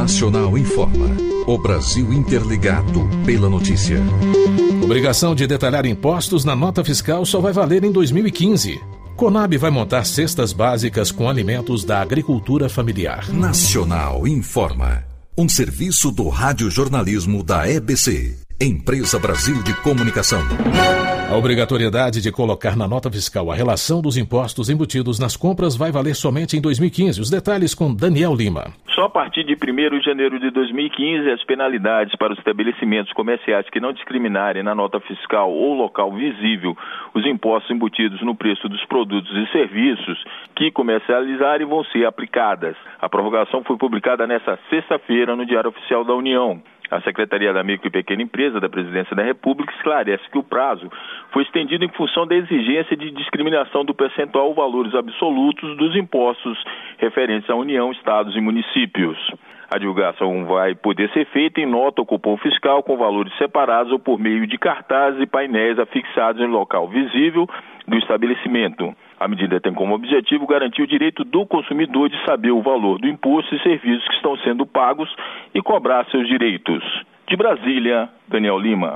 Nacional informa. O Brasil interligado pela notícia. Obrigação de detalhar impostos na nota fiscal só vai valer em 2015. Conab vai montar cestas básicas com alimentos da agricultura familiar. Nacional informa. Um serviço do radiojornalismo da EBC, Empresa Brasil de Comunicação. A obrigatoriedade de colocar na nota fiscal a relação dos impostos embutidos nas compras vai valer somente em 2015. Os detalhes com Daniel Lima. Só a partir de 1º de janeiro de 2015, as penalidades para os estabelecimentos comerciais que não discriminarem na nota fiscal ou local visível os impostos embutidos no preço dos produtos e serviços que comercializarem vão ser aplicadas. A prorrogação foi publicada nesta sexta-feira no Diário Oficial da União. A Secretaria da Micro e Pequena Empresa da Presidência da República esclarece que o prazo foi estendido em função da exigência de discriminação do percentual ou valores absolutos dos impostos referentes à União, Estados e municípios. A divulgação vai poder ser feita em nota ou cupom fiscal com valores separados ou por meio de cartazes e painéis afixados em local visível do estabelecimento. A medida tem como objetivo garantir o direito do consumidor de saber o valor do imposto e serviços que estão sendo pagos e cobrar seus direitos. De Brasília, Daniel Lima.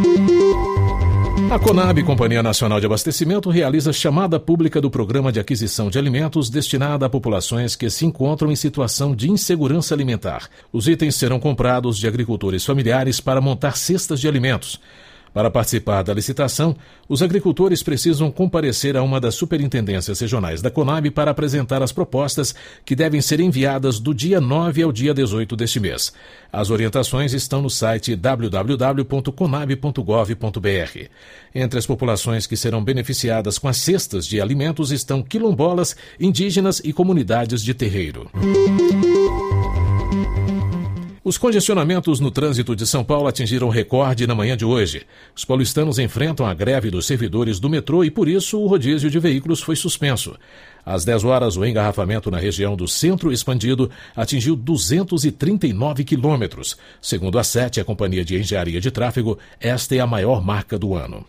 A Conab, Companhia Nacional de Abastecimento, realiza chamada pública do Programa de Aquisição de Alimentos destinada a populações que se encontram em situação de insegurança alimentar. Os itens serão comprados de agricultores familiares para montar cestas de alimentos. Para participar da licitação, os agricultores precisam comparecer a uma das superintendências regionais da Conab para apresentar as propostas que devem ser enviadas do dia 9 ao dia 18 deste mês. As orientações estão no site www.conab.gov.br. Entre as populações que serão beneficiadas com as cestas de alimentos estão quilombolas, indígenas e comunidades de terreiro. Os congestionamentos no trânsito de São Paulo atingiram recorde na manhã de hoje. Os paulistanos enfrentam a greve dos servidores do metrô e, por isso, o rodízio de veículos foi suspenso. Às 10 horas, o engarrafamento na região do Centro Expandido atingiu 239 quilômetros. Segundo a SET, a Companhia de Engenharia de Tráfego, esta é a maior marca do ano.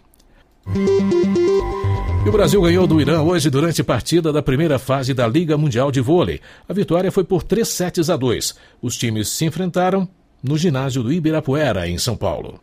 E o Brasil ganhou do Irã hoje durante partida da primeira fase da Liga Mundial de Vôlei. A vitória foi por 3-2. Os times se enfrentaram no ginásio do Ibirapuera, em São Paulo.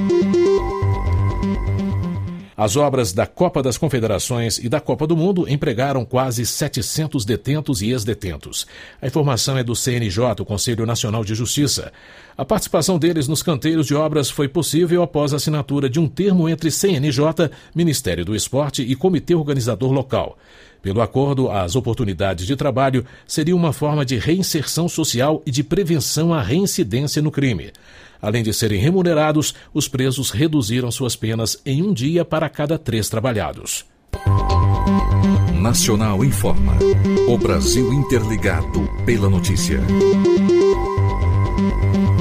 As obras da Copa das Confederações e da Copa do Mundo empregaram quase 700 detentos e ex-detentos. A informação é do CNJ, o Conselho Nacional de Justiça. A participação deles nos canteiros de obras foi possível após a assinatura de um termo entre CNJ, Ministério do Esporte e Comitê Organizador Local. Pelo acordo, as oportunidades de trabalho seriam uma forma de reinserção social e de prevenção à reincidência no crime. Além de serem remunerados, os presos reduziram suas penas em um dia para cada 3 trabalhados. Nacional informa. O Brasil interligado pela notícia.